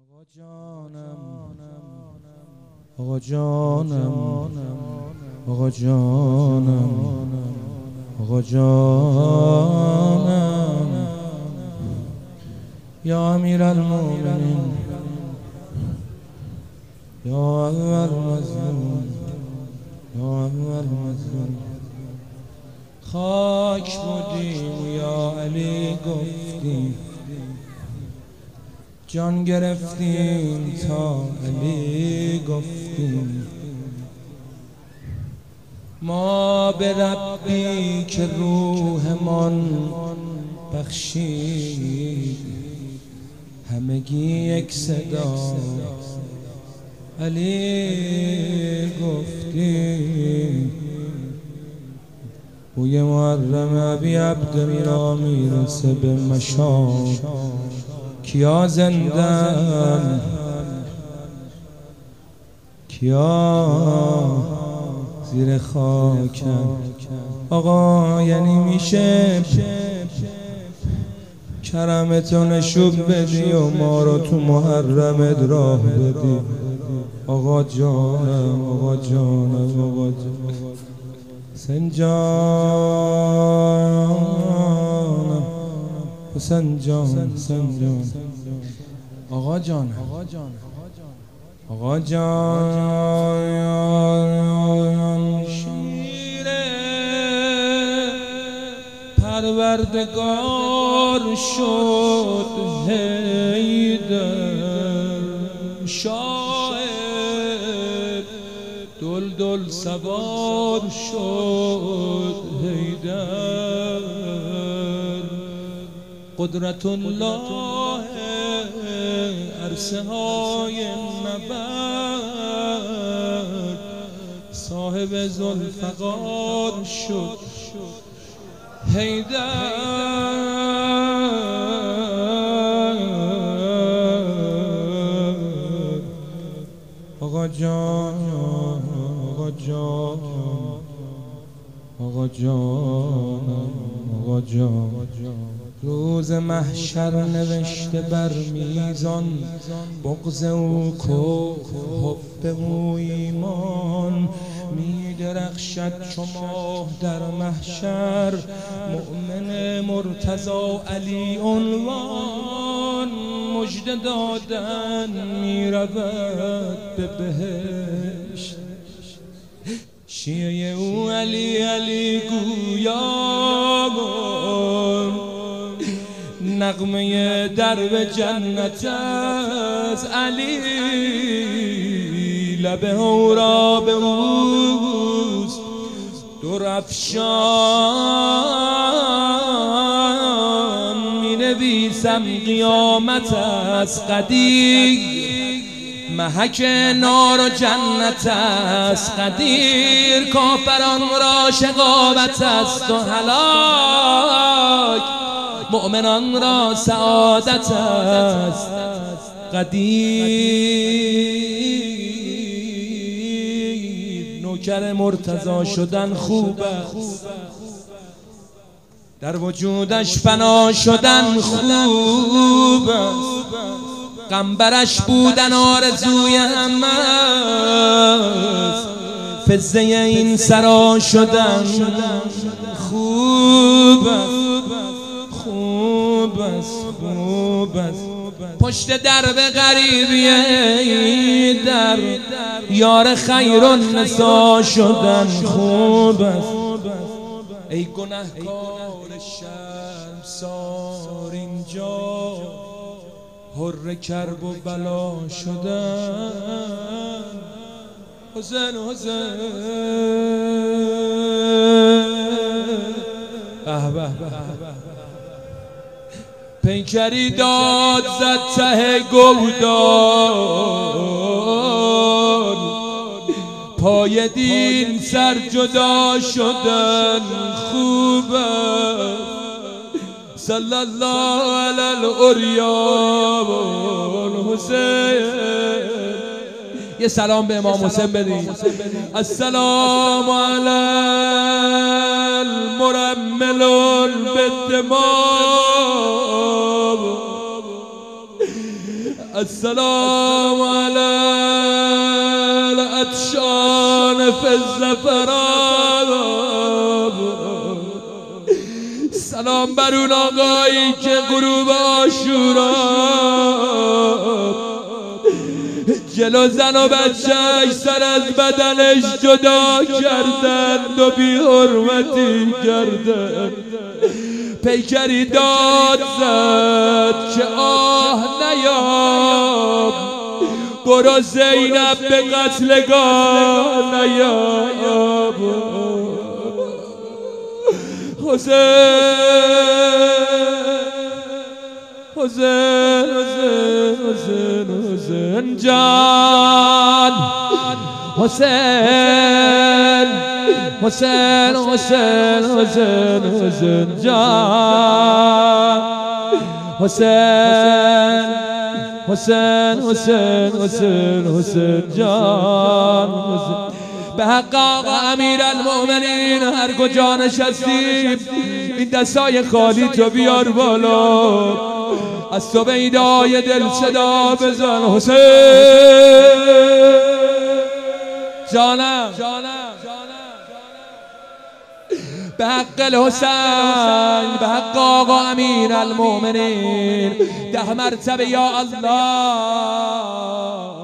آقا جانم آقا جانم آقا جانم آقا جانم یا امیر المؤمنین یا اول مظلوم یا اول مظلوم خاک بودیم یا علی گفتیم جان گرفتیم تا علی گفتیم ما به ربی که روحمان بخشید همگی یک صدا علی گفتیم بوی محرم ابی عبدالله میرسه به مشام کیا زندن کیا زیر خاکن آقا یعنی میشه کرمتو نشون بدی و ما رو تو محرمت راه بدی آقا جانم آقا جانم آقا جانم حسین جانم حسین جان حسین جان آقا جان آقا جان شیر پروردگار شد حیدر شاعر دلدل سوار شد حیدر قدرت الله عرصه های نبرد صاحب ذوالفقار شد حیدر آقا جان آقا جان آقا جان آقا جان روز محشر نوشته بر میزان بغض او کفر حب او ایمان میدرخشد چو ماه در محشر مؤمن مرتضی علی عنوان مژده دادن میرود به بهشت شیعه او علی علی گویان نغمه درب جنت از علی لب هورا به اوست درفشان می نویسم قیامت از قدیم محک نار و جنت از قدیر کافران را شقاوت است و هلاک مؤمنان را سعادت است قدیر نوکر مرتضی شدن خوب است در وجودش فنا شدن خوب است غمبرش بودن آرزوی همه است فزه این سرا شدن خوب است خوب است خوب است پشت درب غریبی در یار خیر النسا شدن خوب است ای گنهکار شرمسار اینجا حر کرب و بلا شدن حسین حسین پیکری داد زد ته گودان پای دین سر جدا شدن خوبه صلی الله علی الاریان حسین یه سلام به امام حسین بدید السلام علی المرمل بالدماء السلام على العطشان في الزفران. سلام بر اون آقایی که غروب عاشورا جلو زن و بچهش سر از بدنش جدا کردند و بی حرمتی کردند. پیکری داد زد که آه نیام، برو زینب به قتلگاه نیام. حسین جان، حسین جان، حسین جان. به حق آقا امیرالمؤمنین هر کجا نشستیم این دستای خالی تو بیار بالا، از تو بیدای دل صدا بزن. حسین جانم، به حق الحسین، به حق آقا امیرالمؤمنین 10 مرتبه یا الله.